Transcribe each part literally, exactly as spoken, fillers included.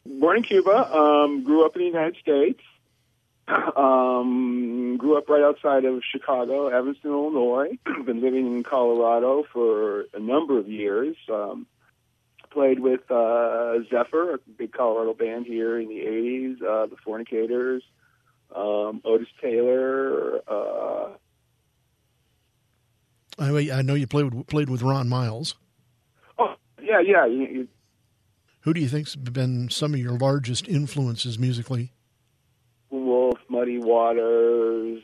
Born in Cuba, um, grew up in the United States. Um, grew up right outside of Chicago, Evanston, Illinois. Been living in Colorado for a number of years. Um, played with uh, Zephyr, a big Colorado band here in the eighties, uh, the Fornicators, um, Otis Taylor. Uh, I, I know you played with, played with Ron Miles. Oh, yeah, yeah. You, you, Who do you think's been some of your largest influences musically? Wolf, Muddy Waters,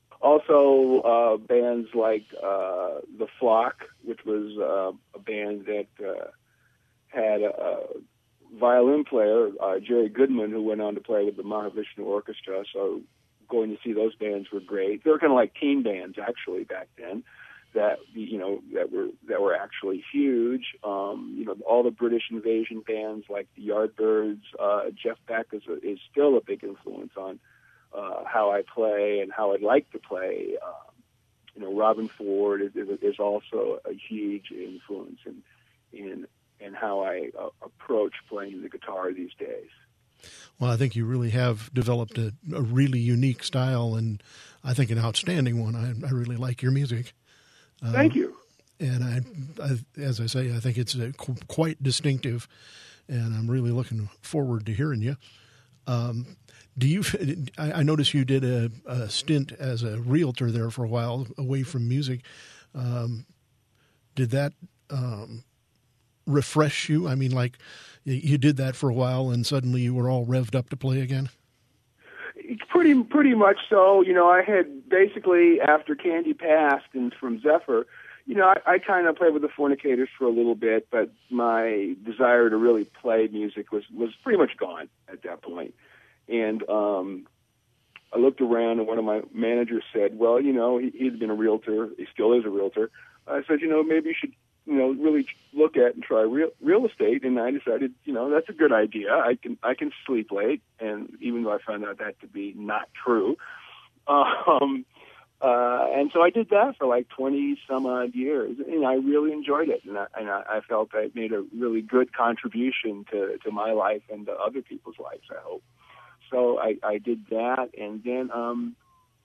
also uh, bands like uh, The Flock, which was uh, a band that uh, had a, a violin player, uh, Jerry Goodman, who went on to play with the Mahavishnu Orchestra. So going to see those bands were great. They were kind of like teen bands, actually, back then. That you know that were that were actually huge. Um, you know, all the British invasion bands like the Yardbirds. Uh, Jeff Beck is a, is still a big influence on uh, how I play and how I'd like to play. Um, you know, Robin Ford is, is, is also a huge influence in in in how I uh, approach playing the guitar these days. Well, I think you really have developed a, a really unique style, and I think an outstanding one. I, I really like your music. Thank you. Um, and I, I, as I say, I think it's a, qu- quite distinctive, and I'm really looking forward to hearing you. Um, do you? I, I noticed you did a, a stint as a realtor there for a while, away from music. Um, did that um, refresh you? I mean, like you did that for a while, and suddenly you were all revved up to play again. Pretty, pretty much so. You know, I had basically, after Candy passed and from Zephyr, you know, I, I kind of played with the Fornicators for a little bit, but my desire to really play music was, was pretty much gone at that point. And um, I looked around, and one of my managers said, well, you know, he, he'd been a realtor. He still is a realtor. I said, you know, maybe you should, you know, really look at and try real real estate. And I decided, you know, that's a good idea. I can I can sleep late, and even though I found out that to be not true, um, uh, and so I did that for like twenty some odd years, and I really enjoyed it, and I, and I felt I made a really good contribution to to my life and to other people's lives, I hope. So I, I did that, and then. Um,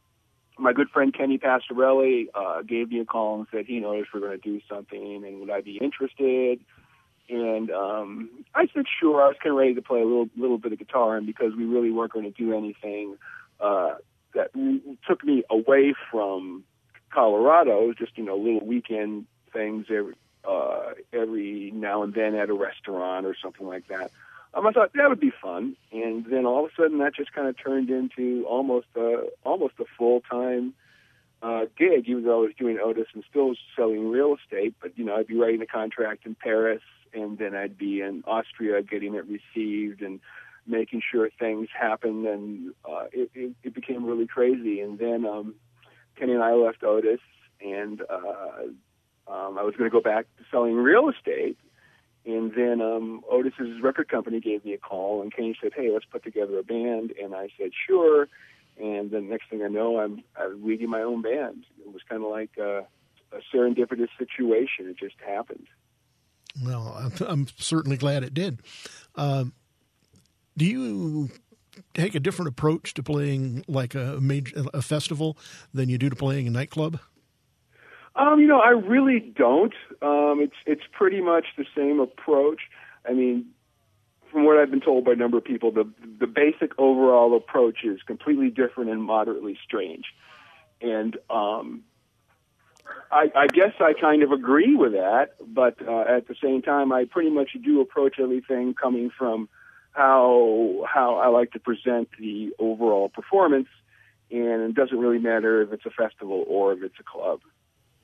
My good friend Kenny Pastorelli uh, gave me a call and said he noticed we're going to do something, and would I be interested? And um, I said sure. I was kind of ready to play a little little bit of guitar, and because we really weren't going to do anything uh, that took me away from Colorado, just you know little weekend things every uh, every now and then at a restaurant or something like that. Um, I thought that would be fun, and then all of a sudden that just kind of turned into almost a almost a full time uh, gig. Even though I was doing Otis and still selling real estate, but you know I'd be writing a contract in Paris, and then I'd be in Austria getting it received and making sure things happened, and uh, it, it, it became really crazy. And then um, Kenny and I left Otis, and uh, um, I was going to go back to selling real estate. And then um, Otis's record company gave me a call, and Kenny said, hey, let's put together a band. And I said, sure. And the next thing I know, I'm, I'm leading my own band. It was kind of like a, a serendipitous situation. It just happened. Well, I'm, I'm certainly glad it did. Um, do you take a different approach to playing like a major a festival than you do to playing a nightclub? Um, you know, I really don't. Um, it's it's pretty much the same approach. I mean, from what I've been told by a number of people, the the basic overall approach is completely different and moderately strange. And um, I, I guess I kind of agree with that, but uh, at the same time, I pretty much do approach everything coming from how how I like to present the overall performance, and it doesn't really matter if it's a festival or if it's a club.